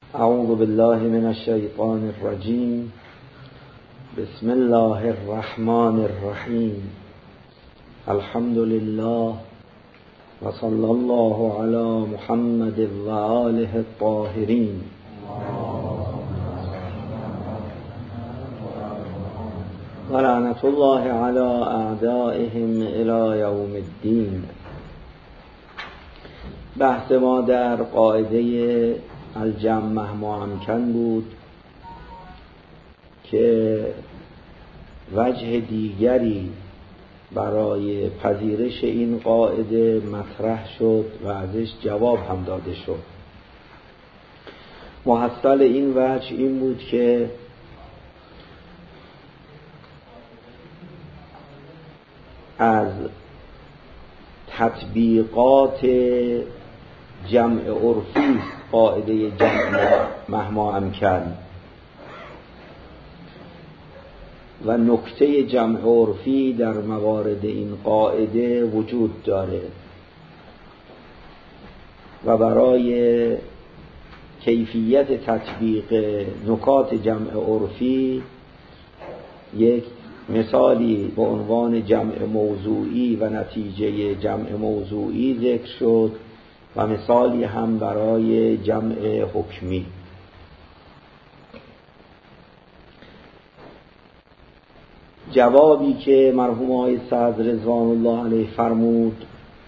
اعوذ بالله من الشیطان الرجیم. بسم الله الرحمن الرحیم. الحمد لله و صلی الله علی محمد و آله الطاهرین. و لعنت الله علی اعدائهم الی یوم الدین. بحث ما در قاعده الجمع مهما امکن بود که وجه دیگری برای پذیرش این قاعده مطرح شد و ازش جواب هم داده شد. محصل این وجه این بود که از تطبیقات جمع عرفی قاعده جمع مهما امکن و نکته جمع عرفی در موارد این قاعده وجود داره و برای کیفیت تطبیق نکات جمع عرفی یک مثالی به عنوان جمع موضوعی و نتیجه جمع موضوعی ذکر شد و مثالی هم برای جمع حکمی. جوابی که مرحوم آقای سعد رضوان الله علیه فرمود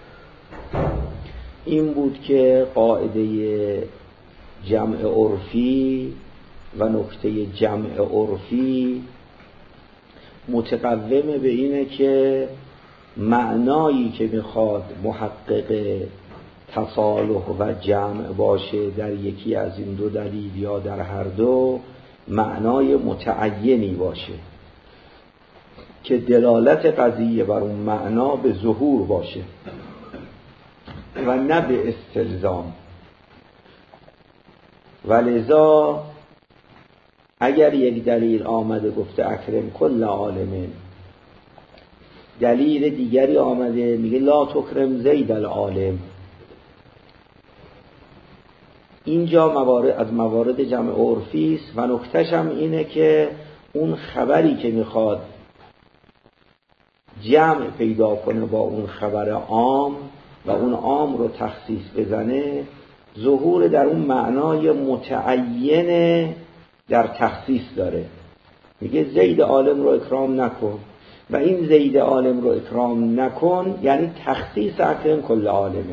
این بود که قاعده جمع عرفی و نکته جمع عرفی متقوم به اینه که معنایی که میخواد محقق تصالح و جمع باشه در یکی از این دو دلیل یا در هر دو معنای متعینی باشه که دلالت قضیه بر اون معنا به ظهور باشه و نه به استلزام. ولذا اگر یک دلیل آمده گفته اکرم کل عالم، دلیل دیگری آمده میگه لا تکرم زید العالم، اینجا از موارد جمع عرفی است و نکتهش هم اینه که اون خبری که میخواد جمع پیدا کنه با اون خبر عام و اون عام رو تخصیص بزنه، ظهور در اون معنای متعین در تخصیص داره. میگه زید عالم رو اکرام نکن و این زید عالم رو اکرام نکن یعنی تخصیص اکرم کل عالمه.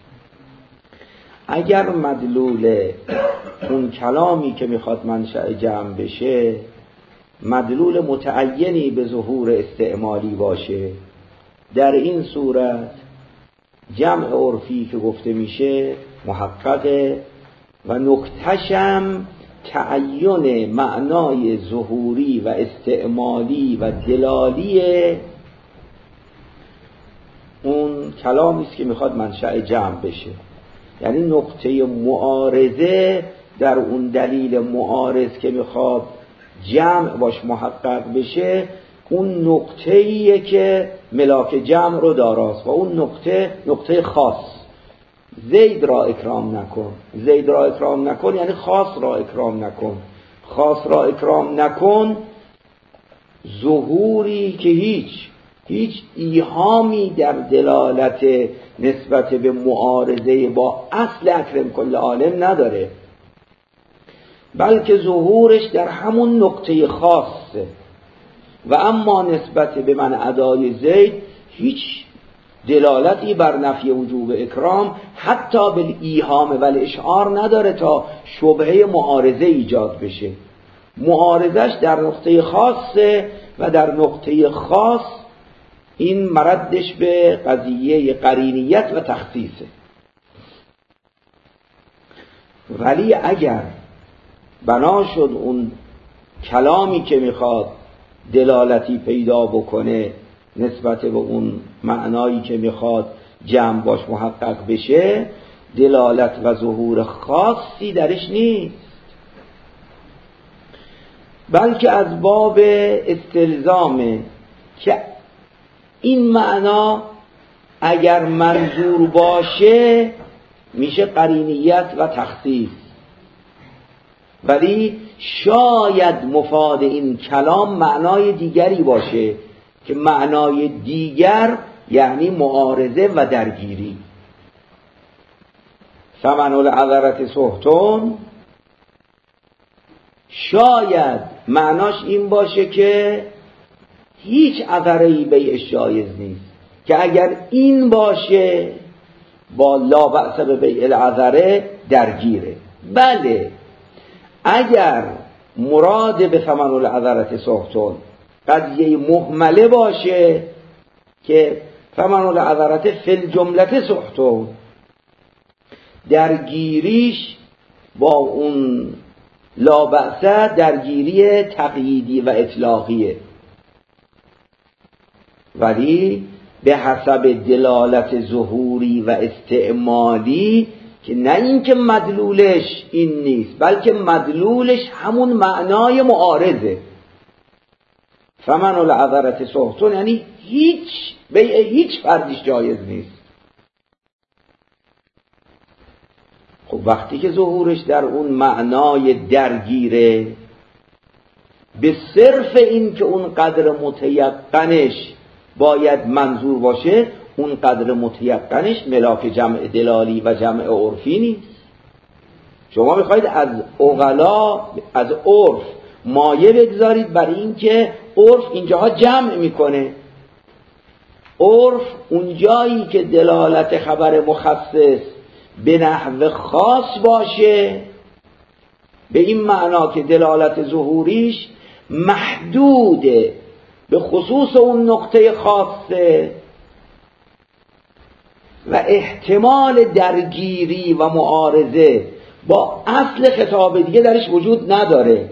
اگر مدلول اون کلامی که میخواد منشأ جمع بشه مدلول متعینی به ظهور استعمالی باشه، در این صورت جمع عرفی که گفته میشه محققه و نکته‌شم تعین معنای ظهوری و استعمالی و دلالی اون کلامی است که میخواد منشأ جمع بشه. یعنی نقطه معارضه در اون دلیل معارض که میخواد جمع باش محقق بشه اون نقطه‌ایه که ملاک جمع رو داراست و اون نقطه خاص. زید را اکرام نکن، زید را اکرام نکن یعنی خاص را اکرام نکن. خاص را اکرام نکن ظهوری که هیچ ایهامی در دلالت نسبت به معارضه با اصل اکرم کل عالم نداره، بلکه ظهورش در همون نقطه خاصه. و اما نسبت به من ادای زید هیچ دلالتی بر نفی وجوب اکرام حتی به ایهام و الاشعار نداره تا شبهه معارضه ایجاد بشه. معارضش در نقطه خاصه و در نقطه خاص این مردش به قضیه قرینیت و تخصیصه. ولی اگر بنا شد اون کلامی که میخواد دلالتی پیدا بکنه نسبت به اون معنایی که میخواد جمع باش محقق بشه دلالت و ظهور خاصی درش نیست، بلکه از باب استلزامه که این معنا اگر منظور باشه میشه قرینیت و تخصیص. ولی شاید مفاد این کلام معنای دیگری باشه که معنای دیگر یعنی معارضه و درگیری. ثمن العذرة سحتون شاید معناش این باشه که هیچ عذره‌ای بیعش جایز نیست، که اگر این باشه با لا بأس به بیع العذره درگیره. بله اگر مراد به ثمن العذرة سحتون قضیه مهمله باشه که ثمن العذرة فی الجمله سحتون، درگیریش با اون لا بأس درگیری تقییدی و اطلاقیه، ولی به حسب دلالت ظهوری و استعمالی، که نه اینکه مدلولش این نیست بلکه مدلولش همون معنای معارضه. ثمن العذرة سحتون یعنی هیچ فردیش جایز نیست. خب وقتی که ظهورش در اون معنای درگیره، به صرف این که اون قدر متیقنش باید منظور باشه، اون قدر متیقنش ملاک جمع دلالی و جمع عرفی نیست. شما میخواید از عقلا، از عرف مایه بگذارید برای این که عرف اینجاها جمع میکنه. عرف اونجایی که دلالت خبر مخصص به نحو خاص باشه، به این معنا که دلالت ظهوریش محدوده به خصوص اون نقطه خاصه و احتمال درگیری و معارضه با اصل خطاب دیگه درش وجود نداره.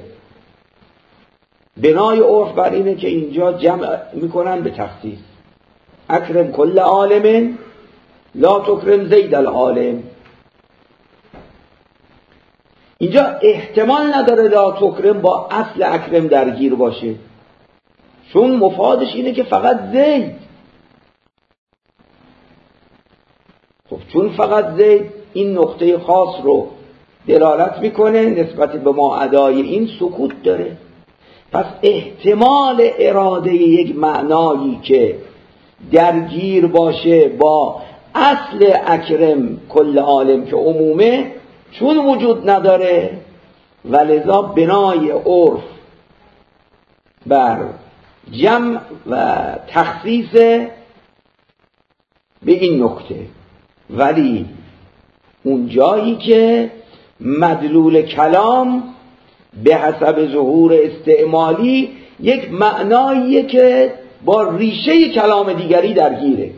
بنای عرف بر اینه که اینجا جمع میکنن به تخصیص. اکرم کل عالم لا تکرم زید العالم. اینجا احتمال نداره لا تکرم با اصل اکرم درگیر باشه، چون مفادش اینه که فقط زید. خب چون فقط زید این نقطه خاص رو دلالت میکنه، نسبت به ما ادای این سکوت داره. پس احتمال اراده یک معنایی که درگیر باشه با اصل اکرم کل عالم که عمومه، چون وجود نداره، ولذا بنای عرف بر جمع و تخصیص به این نکته. ولی اون جایی که مدلول کلام به حسب ظهور استعمالی یک معناییه که با ریشه کلام دیگری درگیره.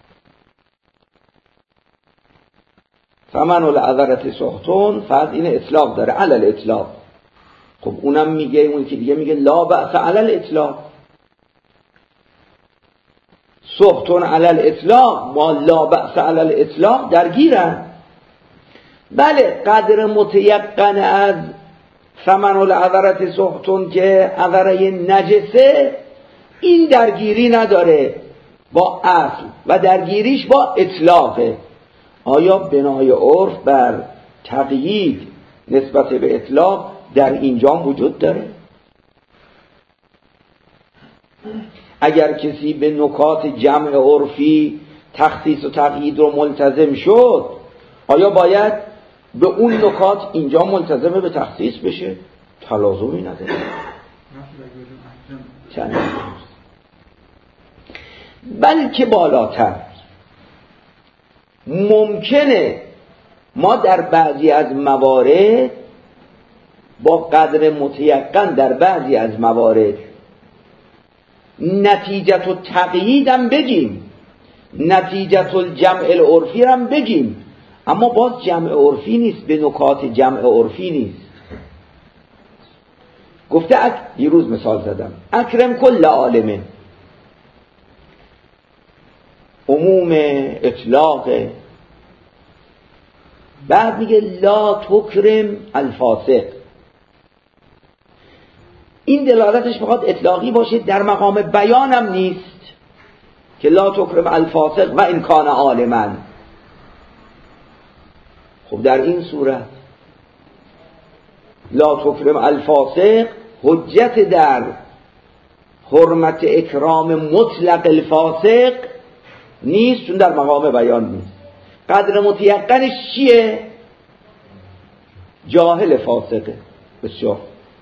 ثمن العذرة سحتون فرض این اطلاق داره، علل اطلاق. خب اونم میگه، اون که دیگه میگه لا بأس علل اطلاق. سحتون علل اطلاق ما لا بأس علل اطلاق درگیرن. بله قدر متیقن از ثمن العذرة سحتون که عذره نجسه، این درگیری نداره با اصل و درگیریش با اطلاقه. آیا بنای عرف بر تقیید نسبت به اطلاق در اینجا وجود داره؟ اگر کسی به نکات جمع عرفی تخصیص و تقیید رو ملتزم شد، آیا باید به اون نکات اینجا ملتزم به تخصیص بشه؟ تلازمی نداره. بلکه بالاتر ممکنه ما در بعضی از موارد با قدر متیقن در بعضی از موارد نتیجت و تقیید هم بگیم، نتیجت الجمع العرفی هم بگیم، اما باز جمع عرفی نیست، به نکات جمع عرفی نیست. گفته یه روز مثال زدم اکرم کل عالم، عموم اطلاق. بعد میگه لا تکرم الفاسق. این دلالتش میخواد اطلاقی باشه، در مقام بیانم نیست که لا تکرم الفاسق و ان کان عالما. خب در این صورت لا تکرم الفاسق حجت در حرمت اکرام مطلق الفاسق نیست، چون در مقام بیان نیست. قدر متیقنش چیه؟ جاهل فاسقه. بسیار.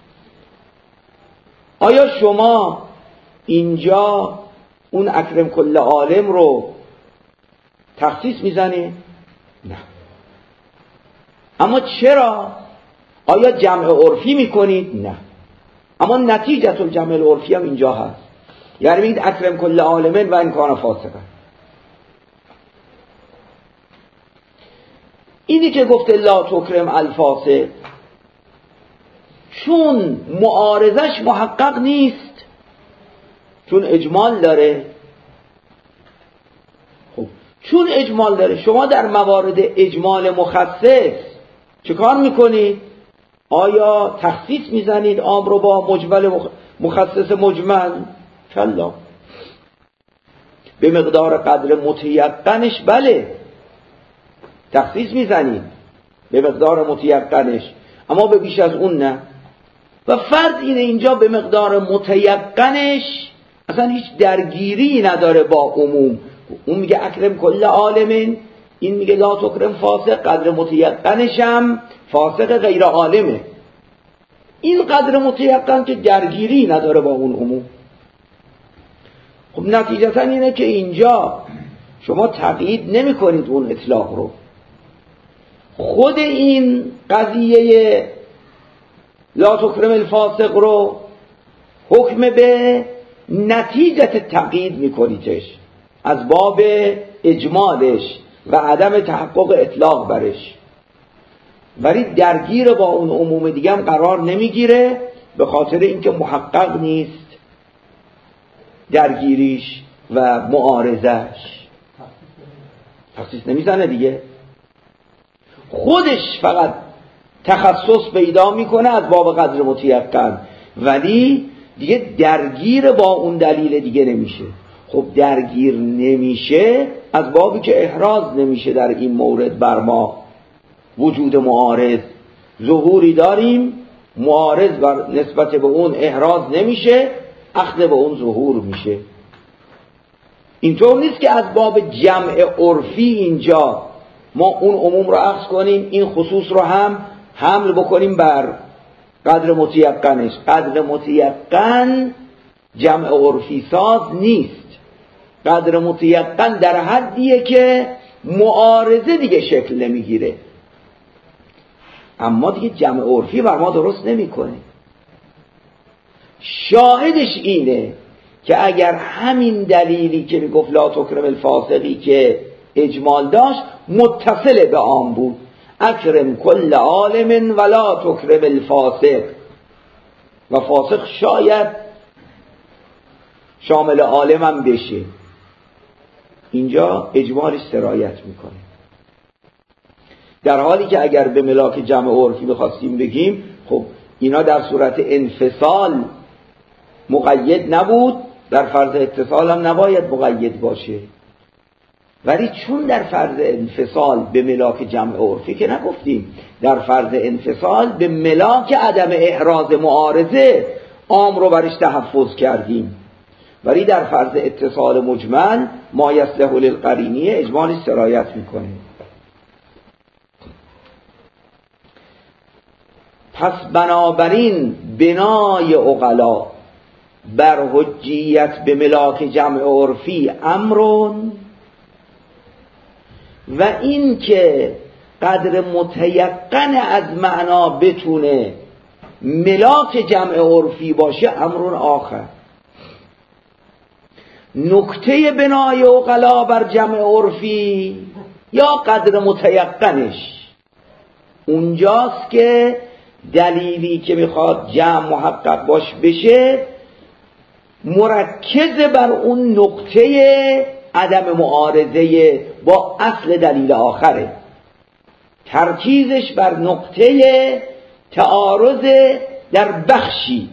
آیا شما اینجا اون اکرم کل عالم رو تخصیص میزنی؟ نه. اما چرا؟ آیا جمع عرفی میکنید؟ نه. اما نتیجه الجمع العرفی هم اینجا هست. یعنی میگید اکرم کل عالمین و این کان فاسقه. اینی که گفته لا تکرم الفاسق، چون معارضش محقق نیست، چون اجمال داره. خب چون اجمال داره، شما در موارد اجمال مخصص چه کار میکنید؟ آیا تخصیص میزنید عام رو با مجمل مخصص مجمل؟ کلا. به مقدار قدر متیقنش بله تخصیص میزنید، به مقدار متیقنش، اما به بیش از اون نه. و فرض اینه اینجا به مقدار متیقنش اصلا هیچ درگیری نداره با عموم. اون میگه اکرم کل عالمین، این میگه لا تکرم فاسق، قدر متیقنش هم فاسق غیر عالمه. این قدر متیقن که درگیری نداره با اون عموم. خب نتیجتا اینه که اینجا شما تقیید نمی کنید اون اطلاق رو. خود این قضیه لا تکرم الفاسق رو حکم به نتیجت تقیید می کنیدش از باب اجمالش و عدم تحقق اطلاق برش، ولی درگیر با اون عموم دیگه هم قرار نمیگیره، به خاطر اینکه محقق نیست درگیریش و معارضش. تخصیص نمیزنه دیگه، خودش فقط تخصص پیدا میکنه از باب قدر متیقن، ولی دیگه درگیر با اون دلیل دیگه نمیشه. خب درگیر نمیشه از بابی که احراز نمیشه در این مورد بر ما وجود معارض. ظهوری داریم، معارض بر نسبت به اون احراز نمیشه، اخذ به اون ظهور میشه. اینطور نیست که از باب جمع عرفی اینجا ما اون عموم رو اخذ کنیم، این خصوص رو هم حمل بکنیم بر قدر متیقنش. قدر متیقن جمع عرفی ساز نیست. قدر متیقن در حدیه که معارضه دیگه شکل نمیگیره، اما دیگه جمع عرفی بر ما درست نمیکنه. شاهدش اینه که اگر همین دلیلی که میگفت لا تکرم الفاسقی که اجمال داشت متصل به عام بود، اکرم کل عالم ولا تکرم الفاسق، و فاسق شاید شامل عالم هم بشه، اینجا اجمالش سرایت میکنه. در حالی که اگر به ملاک جمع عرفی بخواستیم بگیم خب اینا در صورت انفصال مقید نبود، در فرض اتصال هم نباید مقید باشه، ولی چون در فرض انفصال به ملاک جمع عرفی که نگفتیم، در فرض انفصال به ملاک عدم احراز معارضه عام رو برش تحفظ کردیم، ولی در فرض اتصال مجمل ما یصلح للقرینیه اجمالش سرایت میکنه. پس بنابراین بنای عقلا بر حجیت به ملاک جمع عرفی امرون، و این که قدر متیقن از معنا بتونه ملاک جمع عرفی باشه امرون آخر. نکته بنای عقلا بر جمع عرفی یا قدر متیقنش اونجاست که دلیلی که میخواد جمع محقق باش بشه مرکز بر اون نقطه عدم معارضه با اصل دلیل آخره، ترکیزش بر نقطه تعارض در بخشی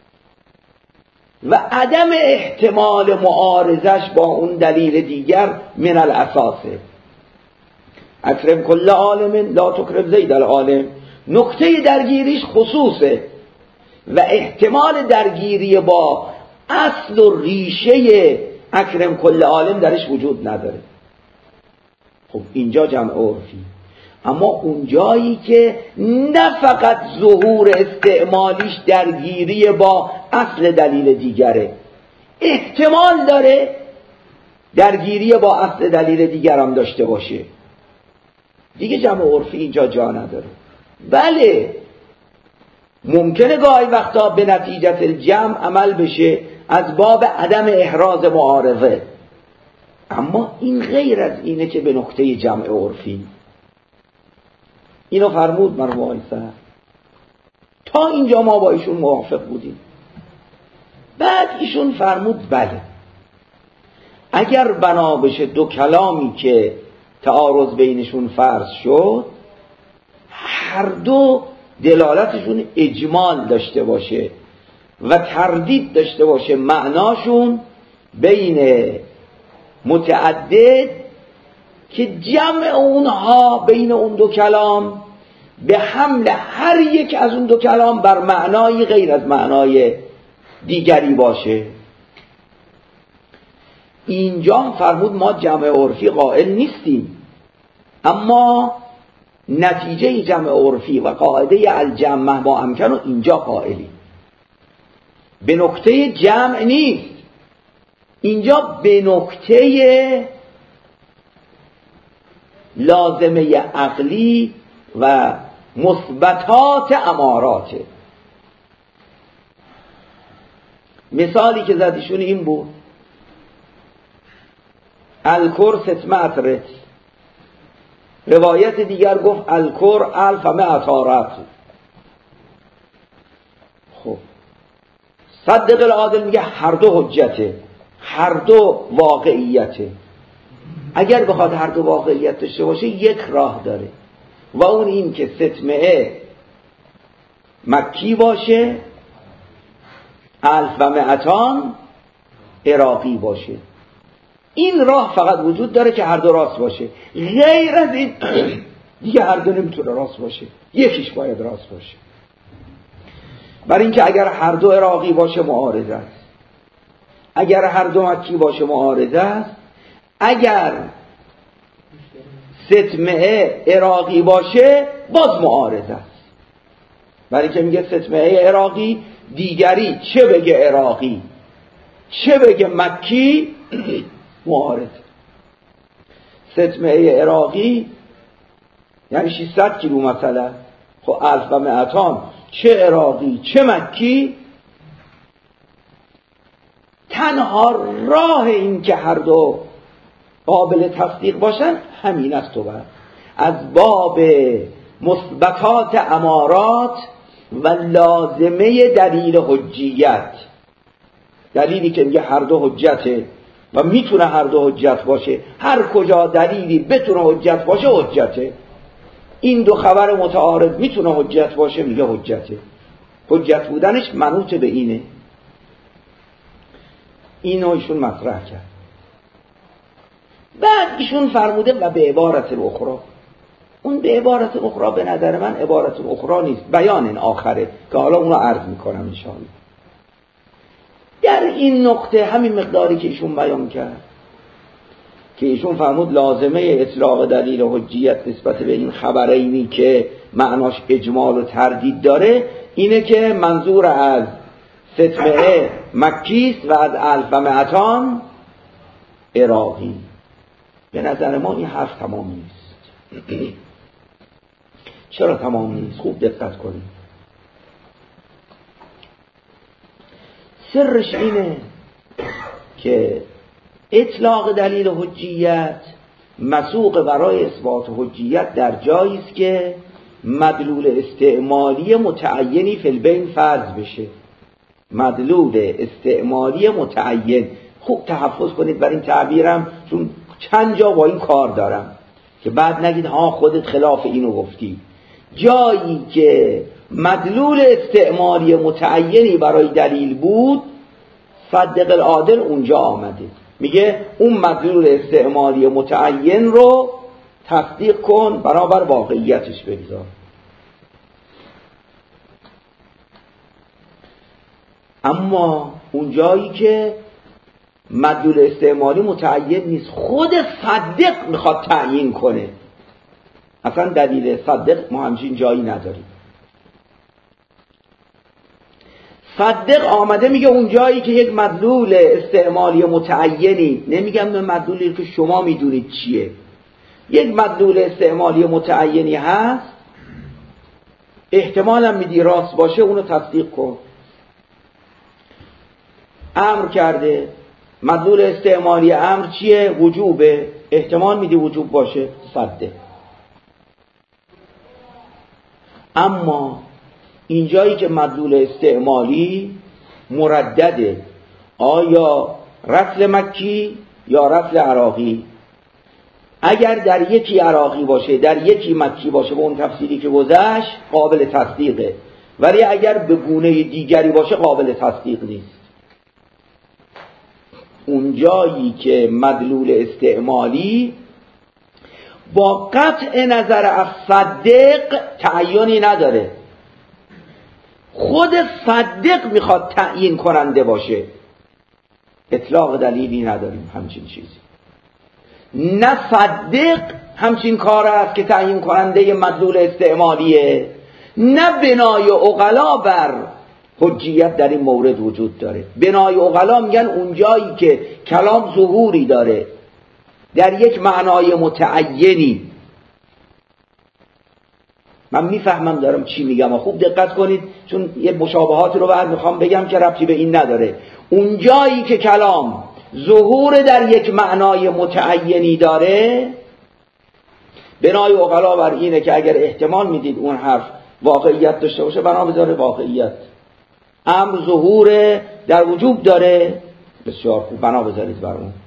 و عدم احتمال معارضش با اون دلیل دیگر من الاساسه. اکرم کل عالم لا تکرم زید العالم، نکته درگیریش خصوصه و احتمال درگیری با اصل و ریشه اکرم کل عالم درش وجود نداره. خب اینجا جمع عرفی. اما اونجایی که نه فقط ظهور استعمالیش درگیری با اصل دلیل دیگره، احتمال داره درگیری با اصل دلیل دیگر هم داشته باشه، دیگه جمع عرفی اینجا جا نداره. بله ممکنه گاهی وقتا به نتیجه الجمع عمل بشه از باب عدم احراز معارضه، اما این غیر از اینه که به نقطه جمع عرفی. اینو فرمود مرحوم آقای سحر. تا اینجا ما با ایشون موافق بودیم. بعد ایشون فرمود بله اگر بنا بشه دو کلامی که تعارض بینشون فرض شد هر دو دلالتشون اجمال داشته باشه و تردید داشته باشه معناشون بین متعدد که جمع اونها بین اون دو کلام به حمل هر یک از اون دو کلام بر معنای غیر از معنای دیگری باشه. اینجا فرمود ما جمع عرفی قائل نیستیم، اما نتیجه جمع عرفی و قاعده الجمع ما امکن رو اینجا قائلیم. به نکته جمع نیست، اینجا به نکته لازمه عقلی و مثبتات اماراته. مثالی که زدیشون این بود الکر ستمت رت، روایت دیگر گفت الکر الف مئتارت. خب صدق العادل میگه هر دو حجته، هر دو واقعیته. اگر بخواد هر دو واقعیت داشته باشه یک راه داره و اون این که ستمعه مکی باشه، الف و مئتان عراقی باشه. این راه فقط وجود داره که هر دو راست باشه، غیر از این دیگه هر دو نمیتونه راست باشه، یکیش باید راست باشه. برای اینکه اگر هر دو عراقی باشه معارضه است، اگر هر دو مکی باشه معارضه است، اگر ستمعه عراقی باشه باز معارضه است. برای اینکه میگه ستمعه عراقی، دیگری چه بگه عراقی چه بگه مکی معارضه. ستمعه عراقی یعنی 600 کیلو مثلا، خب الف و مئتان چه عراقی چه مکی، تنها راه این که هر دو قابل تصدیق باشن همین است. تو بعد از باب مثبتات امارات و لازمه دلیل حجیت، دلیلی که میگه هر دو حجته و میتونه هر دو حجت باشه، هر کجا دلیلی بتونه حجت باشه حجته. این دو خبر متعارض میتونه حجت باشه میگه حجته، حجت بودنش منوط به اینه. اینو ایشون مطرح کرد. بعد ایشون فرموده و به عبارت الاخرى، اون به عبارت الاخرى به نظر من عبارت الاخرى نیست، بیان این آخره که حالا اونو عرض میکنم انشاءالله. در این نقطه همین مقداری که ایشون بیان کرد که ایشون فرمود لازمه اطلاق دلیل حجیت نسبت به این خبرینی که معناش اجمال و تردید داره اینه که منظور از ستمعه مکیست و از الف و مئتان عراقی. به نظر ما این حرف تمام نیست. چرا تمام نیست؟ خوب دقت کنید. سرش اینه که اطلاق دلیل حجیت مسوق برای اثبات حجیت در جایی است که مدلول استعمالی متعینی فی البین فرض بشه. مدلول استعمالی متعین، خوب تحفظ کنید بر این تعبیرم چون چند جا با این کار دارم که بعد نگید ها خودت خلاف اینو گفتی. جایی که مدلول استعمالی متعینی برای دلیل بود صدق العادل اونجا آمده، میگه اون مدلول استعمالی متعین رو تصدیق کن بنابر واقعیتش بگذار. اما اون جایی که مدلول استعمالی متعین نیست، خود صدق میخواد تعیین کنه. اصلا دلیل صدق ما همچین جایی نداریم. صدق آمده میگه اون جایی که یک مدلول استعمالی متعینی، نمیگم به مدلولی که شما میدونید چیه، یک مدلول استعمالی متعینی هست، احتمالا میدی راست باشه، اونو تصدیق کن. امر کرده، مدلول استعمالی امر چیه؟ وجوبه، احتمال میدی وجوب باشه، صدق. اما اینجایی که مدلول استعمالی مردده، آیا رسل مکی یا رسل عراقی؟ اگر در یکی عراقی باشه در یکی مکی باشه به اون تفسیری که گذشت قابل تصدیقه، ولی اگر به گونه دیگری باشه قابل تصدیق نیست. اون جایی که مدلول استعمالی با قطع نظر از صدق تعیینی نداره، خود صدق میخواد تعیین کننده باشه، اطلاق دلیلی نداریم همچین چیزی. نه صدق همچین کار است که تعیین کننده مدلول استعمالیه، نه بنای عقلا بر حجیت در این مورد وجود داره. بنای عقلا میگن اون جایی که کلام ظهوری داره در یک معنای متعینی. من میفهمم دارم چی میگم و خوب دقت کنید، چون یه مشابهات رو بعد میخوام بگم که ربطی به این نداره. اون جایی که کلام ظهور در یک معنای متعینی داره، بنای عقلا بر اینه که اگر احتمال میدید اون حرف واقعیت داشته باشه بنا بذاره واقعیت. امر ظهور در وجوب داره، بسیار خوب، بنا بذارید بر اون.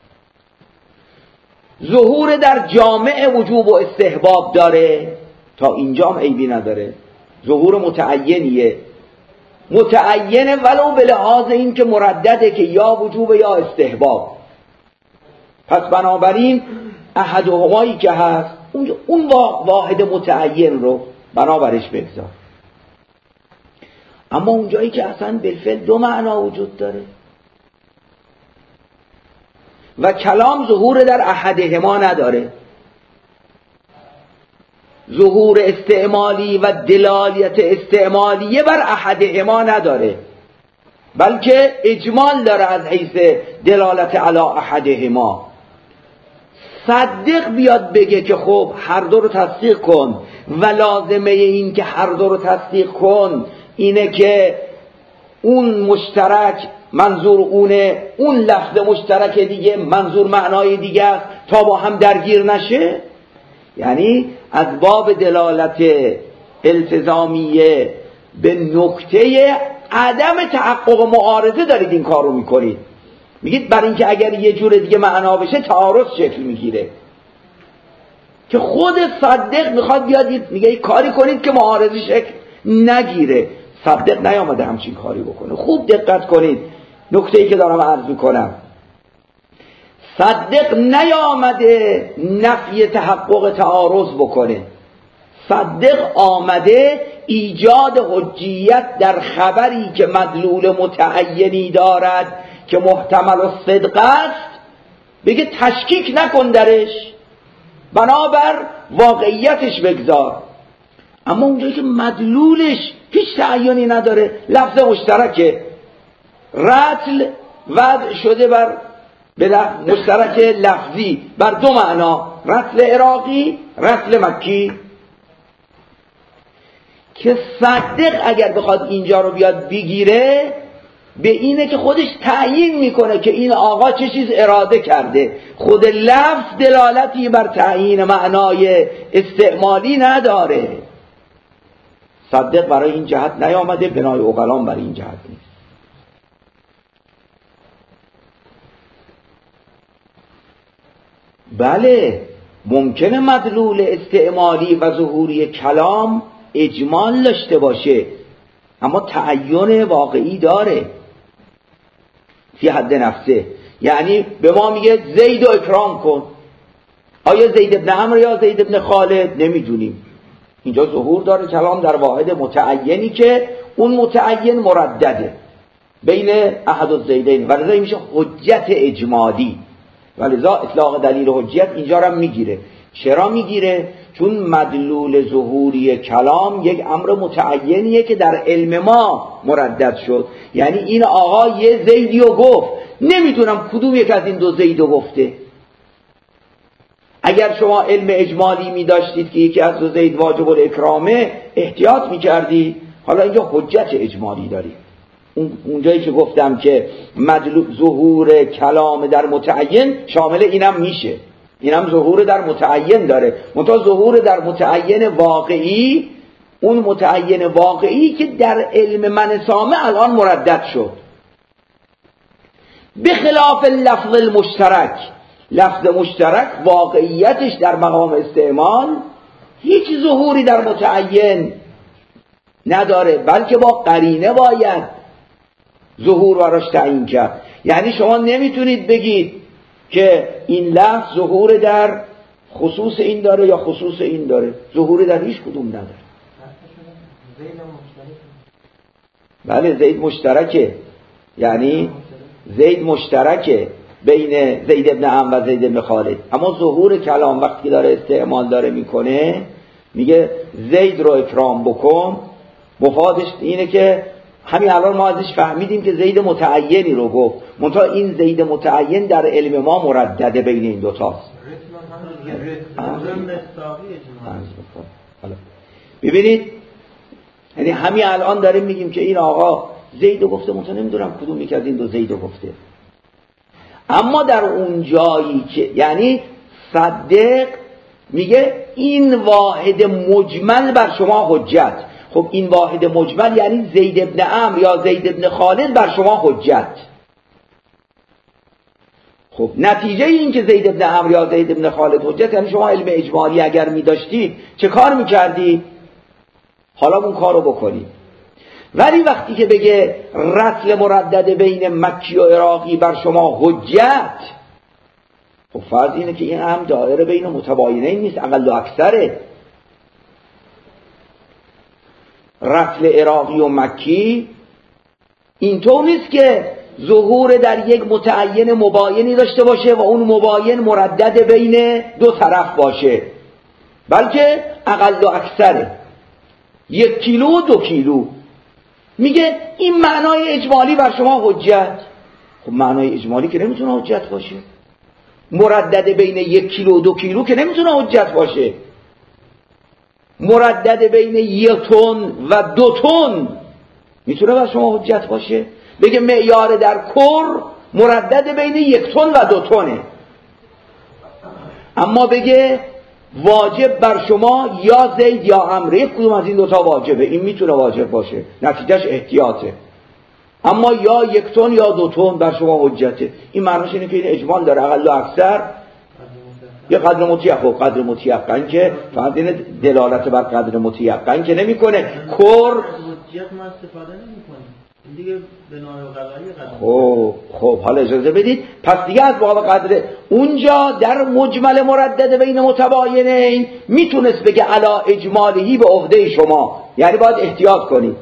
ظهور در جامع وجوب و استحباب داره، تا اینجا هم عیبی نداره، ظهور متعینیه، متعینه ولو به لحاظ این که مردده که یا وجوب یا استحباب. پس بنابراین احدهمایی که هست اون واحد متعین رو بنابرش بگذار. اما اونجایی که اصلا بالفعل دو معنا وجود داره و کلام ظهور در احدهما نداره، ظهور استعمالی و دلالت استعمالیه بر احدهما نداره، بلکه اجمال داره از حیث دلالت علی احدهما. صدق بیاد بگه که خب هر دو رو تصدیق کن و لازمه این که هر دو رو تصدیق کن اینه که اون مشترک منظور اونه، اون لفظ مشترک دیگه منظور معنای دیگه است، تا با هم درگیر نشه. یعنی از باب دلالت التزامیه به نکته عدم تحقق معارضه دارید این کار رو میکنید. میگید برای اینکه اگر یه جور دیگه معنا بشه تعارض شکل میگیره، که خود صدق میخواد بیاد میگه کاری کنید که معارضه شکل نگیره. صدق نیامده همچین کاری بکنه. خوب دقت کنید نکته‌ای که دارم عرض میکنم. صدق نیامده نفی تحقق تعارض بکنه، صدق آمده ایجاد حجیت در خبری که مدلول متعینی دارد که محتمل الصدق است، بگه تشکیک نکن درش، بنابر واقعیتش بگذار. اما اونجایی که مدلولش هیچ تعیینی نداره، لفظ مشترکه، رتل وضع شده بر مشترک لفظی بر دو معنا، رتل عراقی، رتل مکی، که صدق اگر بخواد اینجا رو بیاد بگیره به اینه که خودش تعیین میکنه که این آقا چه چیز اراده کرده. خود لفظ دلالتی بر تعیین معنای استعمالی نداره. صدق برای این جهت نیامده، بنای عقلان برای این جهت نیست. بله ممکنه مدلول استعمالی و ظهوری کلام اجمال داشته باشه، اما تعین واقعی داره فی حد نفسه. یعنی به ما میگه زید و اکرام کن، آیا زید ابن عمرو یا زید ابن خالد نمیدونیم. اینجا ظهور داره کلام در واحد متعینی که اون متعین مردده. بین احد الزیدین و لذا میشه حجت اجمالی و لذا اطلاق دلیل حجت اینجا رو میگیره. چرا میگیره؟ چون مدلول ظهوری کلام یک امر متعینیه که در علم ما مردد شد. یعنی این آقا یه زیدی رو گفت، نمیدونم کدوم یک از این دو زید رو گفته. اگر شما علم اجمالی می داشتید که یکی از دو زید واجب الاکرامه، احتیاط می کردی. حالا اینجا حجت اجمالی داری. اونجایی که گفتم که مدلول ظهور کلام در متعین شامل اینم میشه، اینم ظهور در متعین داره، منتها ظهور در متعین واقعی، اون متعین واقعی که در علم من سامع الان مردد شد. به خلاف لفظ المشترک، لفظ مشترک واقعیتش در مقام استعمال هیچ ظهوری در متعین نداره، بلکه با قرینه باید ظهور براش تعیین کرد. یعنی شما نمیتونید بگید که این لفظ ظهور در خصوص این داره یا خصوص این داره، ظهوری در هیچ کدوم نداره. بله زید مشترکه، یعنی زید مشترکه بین زید ابن عم و زید ابن خالد، اما ظهور کلام وقتی داره استعمال داره میکنه، میگه زید رو اکرام بکن، مفادش اینه که همین الان ما ازش فهمیدیم که زید متعینی رو گفت، منتها این زید متعین در علم ما مردده بین این دوتاست. ببینید، یعنی همین الان داریم میگیم که این آقا زید رو گفته، منتها نمیدونم کدوم یک از این دو زید رو گفته. اما در اون جایی که یعنی صدق میگه این واحد مجمل بر شما حجت. خب این واحد مجمل یعنی زید ابن عمرو یا زید ابن خالد بر شما حجت. خب نتیجه این که زید ابن عمرو یا زید ابن خالد حجت، یعنی شما علم اجمالی اگر می داشتید چه کار میکردی؟ حالا اون کار رو بکنید. ولی وقتی که بگه رسل مردد بین مکی و عراقی بر شما حجت، خب فرض اینه که این هم دایره بین متباینین نیست، اقل و اکثره. رسل عراقی و مکی اینطور نیست که ظهور در یک متعین مباینی داشته باشه و اون مباین مردد بین دو طرف باشه، بلکه اقل و اکثره، 1 کیلو و 2 کیلو. میگه این معنای اجمالی بر شما حجت. خب معنای اجمالی که نمیتونه حجت باشه، مردد بین 1 کیلو و 2 کیلو که نمیتونه حجت باشه، مردد بین 1 تن و 2 تن میتونه بر شما حجت باشه؟ بگه معیار در کر مردد بین 1 تن و 2 تنه، اما بگه واجب بر شما یا زید یا عمرو، یک کدوم از این دوتا واجبه، این میتونه واجب باشه، نتیجهش احتیاطه. اما یا 1 تن یا 2 تن بر شما حجته. این معنیش اینه که این اجمال داره اقل و اکثر یه قدر متیقن، قدر متیقن که فقط این دلالت بر قدر متیقن که نمیکنه. کر دیگه خب حالا اجازه بدید، پس دیگه از باب قدر اونجا در مجمل مردد بین متباینین میتونست بگه علا اجمالی به عهده شما، یعنی باید احتیاط کنید.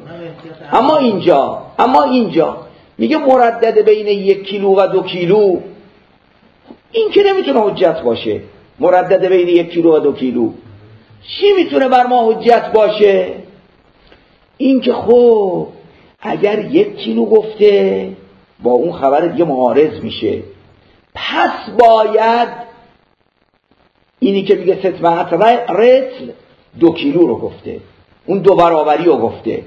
اما اینجا میگه مردد بین 1 کیلو و 2 کیلو، این که نمیتونه حجت باشه. مردد بین 1 کیلو و 2 کیلو چی میتونه بر ما حجت باشه؟ این که خب اگر 1 کیلو گفته با اون خبر دیگه معارض میشه، پس باید اینی که میگه 600 رطل 2 کیلو رو گفته، اون 2 برابری رو گفته.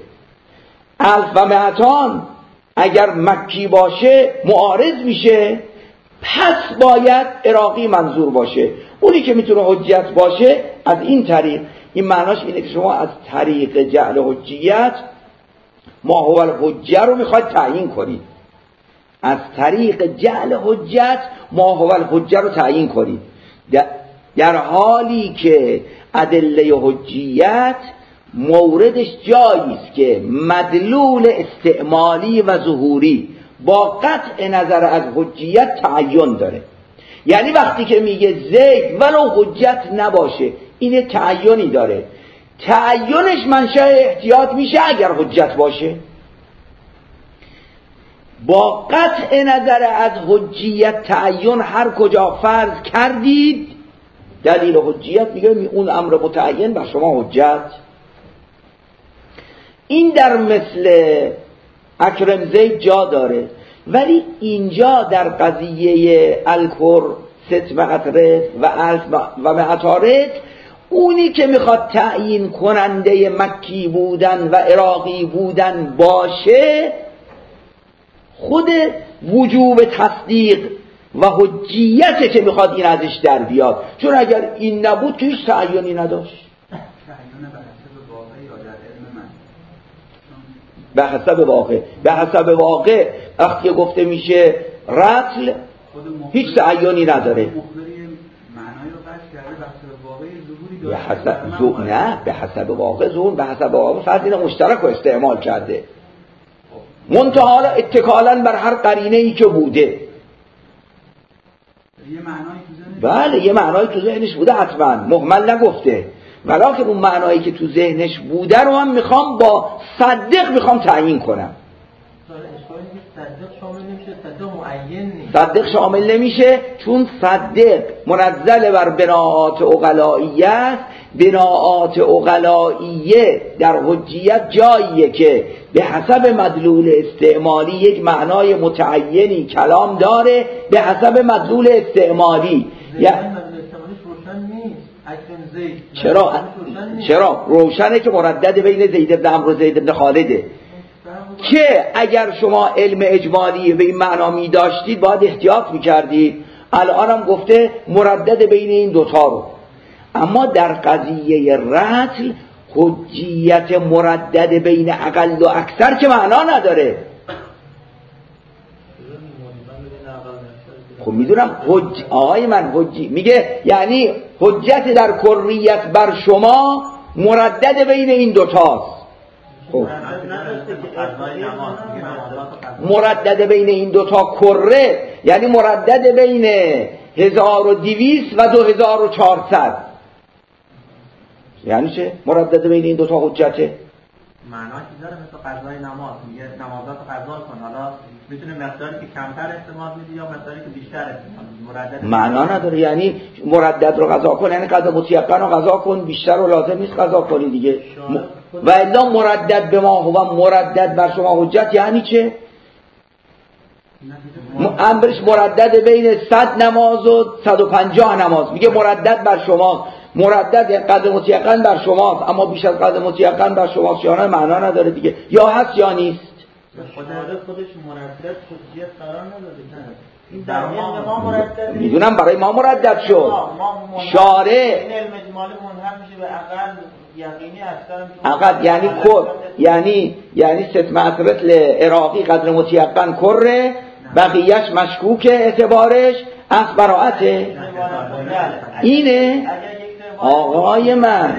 1200 اگر مکی باشه معارض میشه، پس باید عراقی منظور باشه. اونی که میتونه حجت باشه از این طریق. این معناش اینه که شما از طریق جعل حجیت ما هو الحجه رو میخواید تعیین کنید، از طریق جعل حجت ما هو الحجه رو تعیین کنید، در حالی که ادله حجیت موردش جایی است که مدلول استعمالی و ظهوری با قطع نظر از حجیت تعین داره. یعنی وقتی که میگه زید ولو حجت نباشه، این تعیینی داره، تعیینش منشأ احتیاط میشه اگر حجت باشه. با قطع نظر از حجیت تعین هر کجا فرض کردید دلیل حجیت میگه اون امر متعین بر شما حجت. این در مثل اکرم زید جا داره، ولی اینجا در قضیه الکر ست مقطره و الف و معطارت اونی که میخواد تعیین کننده مکی بودن و عراقی بودن باشه خود وجوب تصدیق و حجیته که میخواد این ازش در بیاد، چون اگر این نبود که هیچ تعیینی نداشت. به حسب واقع وقتی گفته میشه رتل هیچ تعیینی نداره. به حسب واقع ظهور، به حسب واقع فرض مشترک رو استعمال کرده، منتها حالا اتکالاً بر هر قرینه ای که بوده. بله یه معنایی تو ذهنش بوده حتما، مهمل نگفته، ولیکن اون معنایی که تو ذهنش بوده رو هم میخوام با صدق تعیین کنم. صدق شامل نمیشه چون صدق منزل بر بناعات عقلائیه است. بناعات عقلائیه در حجیت جاییه که به حسب مدلول استعمالی یک معنای متعینی کلام داره، به حسب مدلول استعمالی. چرا؟ روشنه که مردد بین زید بن عمرو و زید بن خالده، که اگر شما علم اجمالی به این معنا می داشتید باید احتیاط می کردید. الان هم گفته مردد بین این دوتا رو، اما در قضیه رتل حجیت مردد بین اقل و اکثر که معنا نداره. خب میدونم آقای من میگه یعنی حجت در کریت بر شما مردد بین این دوتاست. خب مردد بین این دوتا کره یعنی مردد بین 1200 و 2400. یعنی چه؟ مردد بین این دوتا حجته؟ معنی که داره مثل قضای نماز، میگه نمازات قضا کن، حالا میتونه مقداری که کمتر استعمال میدی یا مقداری که بیشتر استعمال میدی. مردد معنا نداره، یعنی مردد رو قضا کن یعنی قضا متیقن رو قضا کن، بیشتر رو لازم نیست قضا کنی دیگه. و الا مردد به ما هو مردد بر شما حجت یعنی چه؟ امرش مردد بین 100 نماز و 150 نماز، میگه مردد بر شما، مردد قدر متیقن بر شماست، اما بیش از قدر متیقن بر شماست یا نه معنا نداره دیگه، یا هست یا نیست. خودش مردد حجیت قرار نداده. این در ما مردد میدونم برای ما مردد شد. شارع این علم اجمالی منحل میشه به اقل یقینی اکثر، اقل یعنی کر، یعنی ست معطرت عراقی قدر متیقن کره، بقیهش مشکوک اعتبارش از براعته. اینه آقای من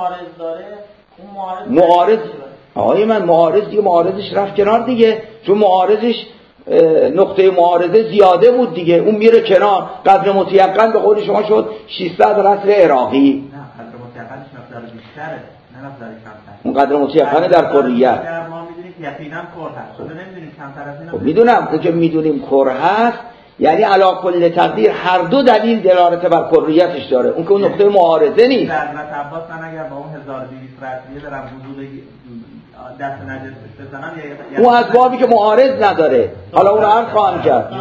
معارض، آقای من معارض دیگه، معارضش رفت کنار دیگه، چون معارضش نقطه معارضه زیاده بود دیگه، اون میره کنار. قدر متیقن به قول شما شد 600 رطل عراقی. نه قدر متیقنش مقدار بیشتره، نه مقدار کمتر. اون قدر متیقن در کلیت ما میدونیم یقینا کره هست، خب نمیدونیم کمتر از اینا. خب میدونم اون که میدونیم کره هست، یعنی علی کل تقدیر هر دو دلیل دلالت بر کلیتش داره، اون که اون نقطه معارضه نیست. حضرت عباس من اگر با اون 1200 رطلیه دارم وجود دست نجس بزنم یا اون از بابی که معارض نداره، حالا اون رو عرض خواهم کرد.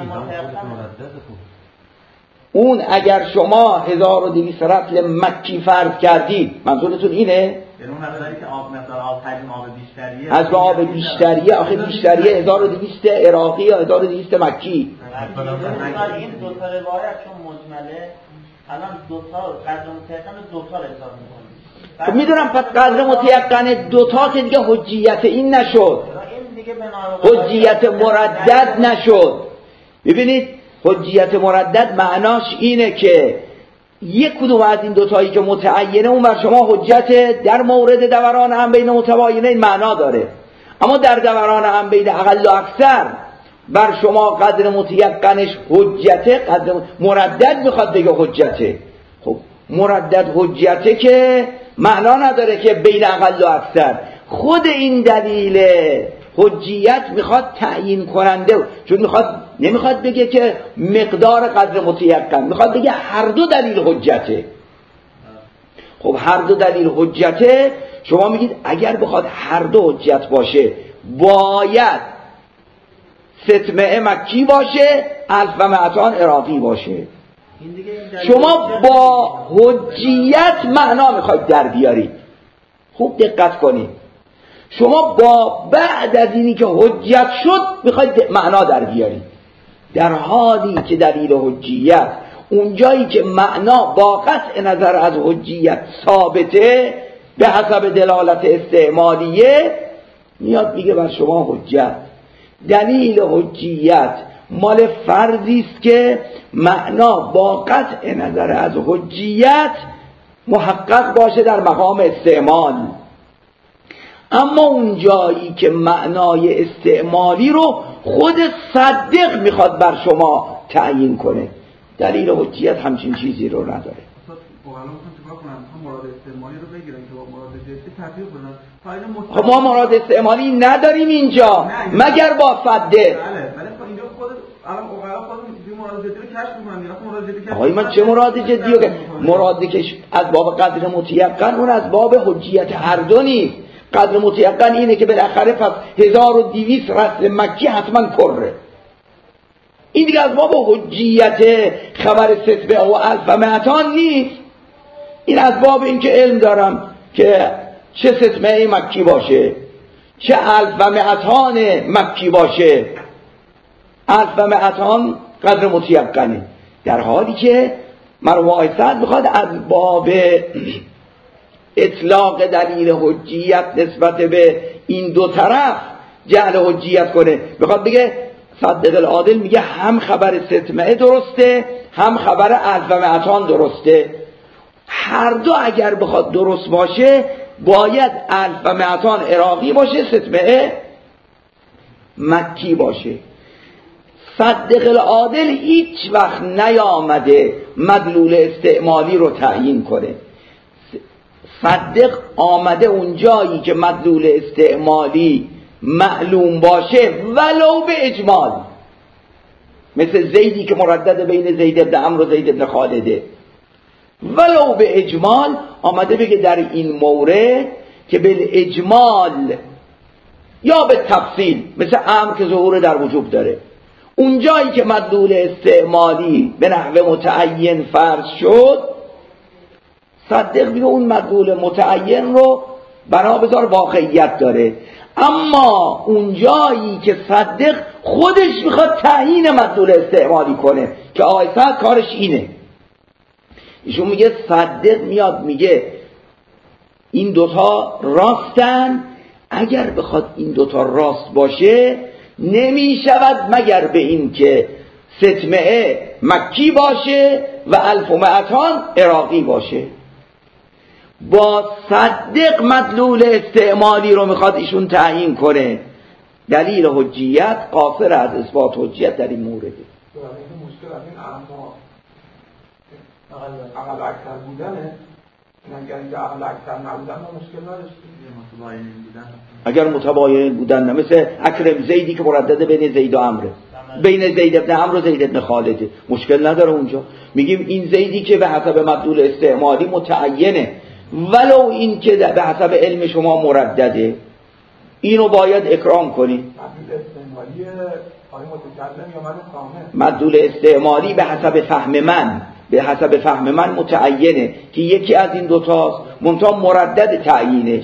اون اگر شما 1200 رطل مکی فرض کردید، منظورتون اینه؟ یعنی اون مقداری که مقدار آب حجم آب بیشتریه، از آب بیشتریه، آخه بیشتریه 1200 عراقی یا 1200 مکی. این دو تا روایت چون مجمله، الان دو تا قدر متیقن دو تا حساب می‌کنیم. خب میدونم پس قدر متیقن دوتا که دیگه حجیت این نشد، حجیت مردد نشد. ببینید حجیت مردد معناش اینه که یک کدوم از این دوتایی که متعینه اون بر شما حجت در مورد دوران هم بین متباینه این معنا داره، اما در دوران هم بین اقل و اکثر بر شما قدر متیقنش حجته، قدر مردد میخواد بگه حجته. خب مردد حجته که معنا نداره که بین اقل و اکثر. خود این دلیل حجیت میخواد تعیین کننده، چون نمیخواد بگه که مقدار قدر متیقن، میخواد بگه هر دو دلیل حجته. خب هر دو دلیل حجته، شما میگید اگر بخواد هر دو حجت باشه باید ستمعه مکی باشه، الف و معتان عراقی باشه. شما با حجیت معنا میخواید در بیارید. خوب دقت کنید، شما با بعد از اینی که حجت شد میخواید معنا در بیارید، در حالی که دلیل حجیت اونجایی که معنا با قطع نظر از حجیت ثابته به حسب دلالت استعمالیه، میاد میگه بر شما حجت. دلیل حجیت مال فرضی است که معنا با قطع نظر از حجیت محقق باشه در مقام استعمال. اما اون جایی که معنای استعمالی رو خود صدق میخواد بر شما تعیین کنه، دلیل حجیت همچین چیزی رو نداره. خب ما مراد استعمالی نداریم اینجا مگر با صدق. آقای من چه مراد جدی که مرادی که از باب قدر متیقن، اون از باب حجیت هر دو نیست. قدر متیقن اینه که بالاخره پس 1200 رسل مکی حتما کره. این دیگه از باب حجیت خبر ستمعه و الف و معتان نیست. این از باب این که علم دارم که چه ستمعه مکی باشه، چه الف و معتان مکی باشه. الف و معتان قدر متیقنه، در حالی که مرحوم آقای سعد میخواد از باب اطلاق دلیل حجیت نسبت به این دو طرف جعل حجیت کنه. میخواد بگه صدق العادل میگه هم خبر ستمعه درسته هم خبر الف و معتان درسته. هر دو اگر بخواد درست باشه باید الف و معتان عراقی باشه، ستمعه مکی باشه. صدق العادل هیچ وقت نیامده مدلول استعمالی رو تعیین کنه. صدق آمده اونجایی که مدلول استعمالی معلوم باشه ولو به اجمال، مثل زیدی که مردد بین زید بن عمرو و زید بن خالده، ولو به اجمال آمده بگه در این مورد که به اجمال یا به تفصیل، مثل امر که ظهور در وجوب داره، اونجایی که مدلول استعمالی به نحو متعین فرض شد، صدق میگه اون مدلول متعین رو بنا بذار واقعیت داره. اما اونجایی که صدق خودش میخواد تعیین مدلول استعمالی کنه که آقای سعد کارش اینه، ایشون میگه صدق میاد میگه این دوتا راستن، اگر بخواد این دوتا راست باشه نمیشود مگر به این که ستمعه مکی باشه و الف و معتان عراقی باشه. با صدق مدلول استعمالی رو میخواد ایشون تعیین کنه. دلیل حجیت قاصر از اثبات حجیت در این مورده. مشکل از این عقل اکثر بودنه، اگر عقل اکثر نبودن ما مشکل نداشتیم. اگر متباین بودن نه، مثل اکرم زیدی که مردد بین زید و عمرو، بین زید بن عمرو و زید بن خالده، مشکل نداره اونجا. میگیم این زیدی که به حسب مدلول استعمالی متعینه ولو این که به حسب علم شما مردده، اینو باید اکرام کنی. مدلول استعمالی به حسب فهم من متعینه که یکی از این دوتاست، منتها مردد تعیینش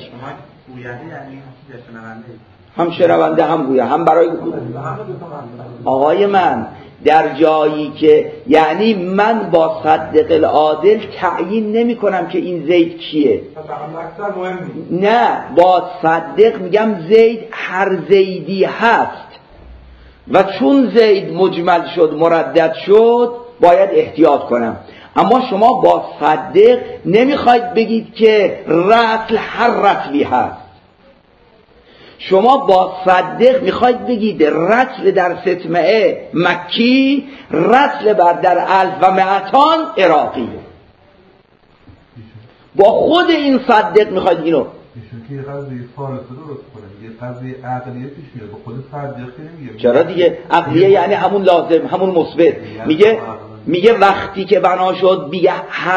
هم شنونده هم گویا هم برای آقای من در جایی که یعنی من با صدق العادل تعیین نمی کنم که این زید کیه، نه، با صدق میگم زید هر زیدی هست و چون زید مجمل شد مردد شد باید احتیاط کنم. اما شما با صدق نمیخواید بگید که رتل هر رتلی هست، شما با صدق میخواید بگید رتل در ستمعه مکی، رتل در الف و معتان عراقی. با خود این صدق میخواید اینو ایشون که یه قضیه فارسه درست کنه، یه قضیه عقلیه پیش میاد، به خود صدیق نمیگه. چرا دیگه؟ عقلیه یعنی همون لازم، همون مثبت. میگه وقتی که بنا شد بیگه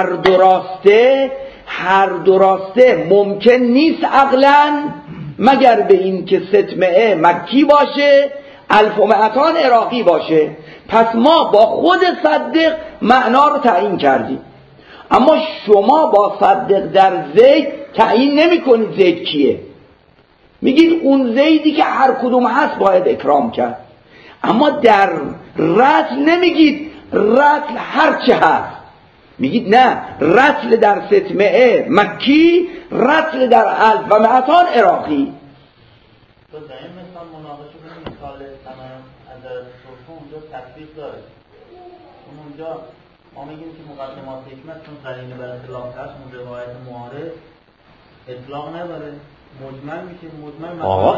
هر دو راسته ممکن نیست عقلاً مگر به این که ستمعه مکی باشه 1200 عراقی باشه. پس ما با خود صدق معنا رو تعیین کردیم، اما شما با صدق در زید تعیین نمی کنید زید کیه. میگید اون زیدی که هر کدوم هست باید اکرام کرد، اما در رتل نمیگید رتل هر چه هست، میگید نه، رتل در ستمعه مکی، رتل در 1200 عراقی. تو در این مثال مناقشه کنید مثال تمام از صرفه اونجا تطبیق داره. اونجا ما میگیم که مقدمات حکمت چون قرینه بر اطلاق هست، اون روایت معارض اطلاق نداره، مجمل میشه. مجمل آقا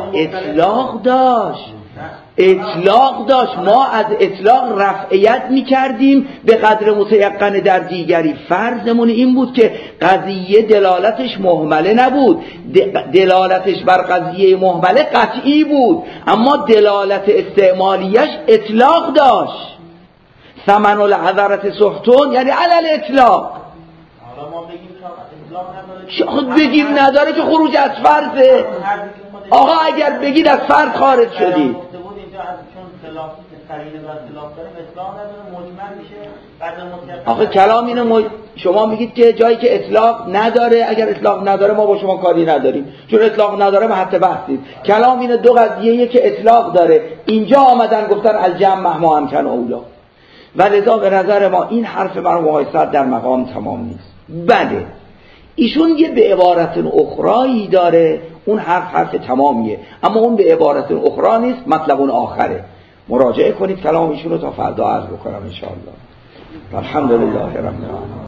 اطلاق داشت، ما از اطلاق رفعیت میکردیم به قدر متیقن در دیگری. فرضمون این بود که قضیه دلالتش مهمله نبود، دلالتش بر قضیه مهمله قطعی بود، اما دلالت استعمالیش اطلاق داشت. ثمن العذرت سحتون یعنی علل اطلاق. حالا ما بگیم خود بگیم نداره که خروج از فرضه. آقا اگر بگید از فرض خارج شدید. آقا کلام اینه شما میگید که جایی که اطلاق نداره، اگر اطلاق نداره ما با شما کاری نداریم، چون اطلاق نداره ما حتی بحثید. کلام اینه دو قضیه که اطلاق داره، اینجا آمدن گفتن الجمع مهما امکن اولا، و لذا به نظر ما این حرف مرحوم آقای صدر در مقام تمام نیست. بله ایشون یه به عبارت اخرایی داره، اون حرف تمامیه، اما اون به عبارت اخرى نیست، مطلب اون آخره. مراجعه کنید کلام ایشون رو تا فردا عرض بکنم ان شاء الله. الحمدلله رب العالمین.